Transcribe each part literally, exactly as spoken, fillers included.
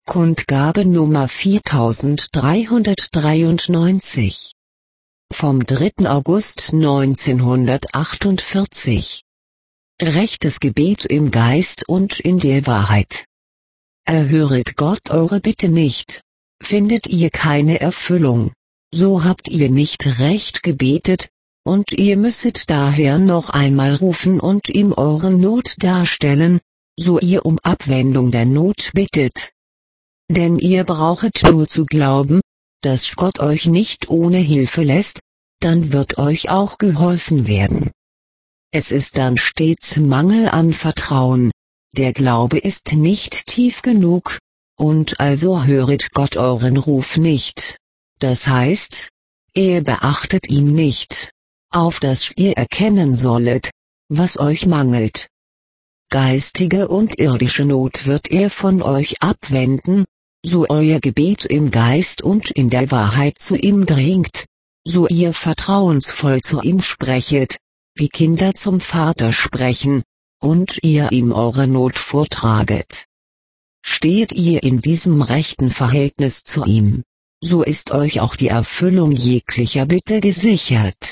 Kundgabe Nummer viertausenddreihundertdreiundneunzig. Vom dritten August neunzehnhundertachtundvierzig. Rechtes Gebet im Geist und in der Wahrheit. Erhöret Gott eure Bitte nicht, findet ihr keine Erfüllung, so habt ihr nicht recht gebetet, und ihr müsset daher noch einmal rufen und ihm eure Not darstellen, so ihr um Abwendung der Not bittet. Denn ihr brauchet nur zu glauben, dass Gott euch nicht ohne Hilfe lässt, dann wird euch auch geholfen werden. Es ist dann stets Mangel an Vertrauen, der Glaube ist nicht tief genug, und also höret Gott euren Ruf nicht. Das heißt, ihr beachtet ihn nicht, auf dass ihr erkennen sollet, was euch mangelt. Geistige und irdische Not wird er von euch abwenden, so euer Gebet im Geist und in der Wahrheit zu ihm dringt, so ihr vertrauensvoll zu ihm sprechet, wie Kinder zum Vater sprechen, und ihr ihm eure Not vortraget. Steht ihr in diesem rechten Verhältnis zu ihm, so ist euch auch die Erfüllung jeglicher Bitte gesichert.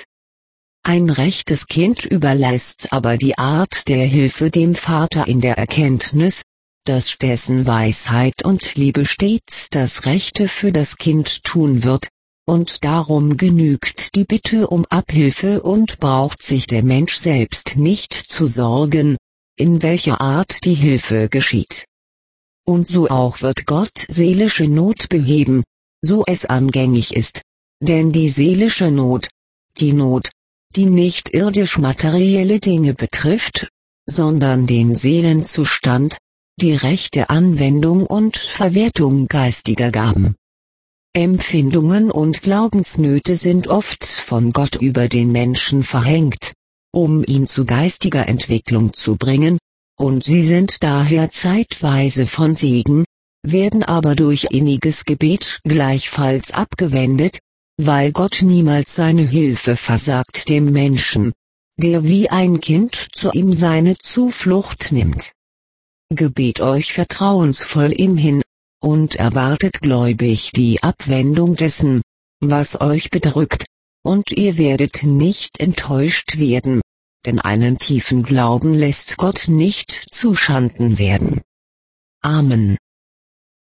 Ein rechtes Kind überlässt aber die Art der Hilfe dem Vater in der Erkenntnis, dass dessen Weisheit und Liebe stets das Rechte für das Kind tun wird, und darum genügt die Bitte um Abhilfe und braucht sich der Mensch selbst nicht zu sorgen, in welcher Art die Hilfe geschieht. Und so auch wird Gott seelische Not beheben, so es angängig ist, denn die seelische Not, die Not, die nicht irdisch-materielle Dinge betrifft, sondern den Seelenzustand, die rechte Anwendung und Verwertung geistiger Gaben. Empfindungen und Glaubensnöte sind oft von Gott über den Menschen verhängt, um ihn zu geistiger Entwicklung zu bringen, und sie sind daher zeitweise von Segen, werden aber durch inniges Gebet gleichfalls abgewendet, weil Gott niemals seine Hilfe versagt dem Menschen, der wie ein Kind zu ihm seine Zuflucht nimmt. Gebet euch vertrauensvoll ihm hin, und erwartet gläubig die Abwendung dessen, was euch bedrückt, und ihr werdet nicht enttäuscht werden, denn einen tiefen Glauben lässt Gott nicht zuschanden werden. Amen.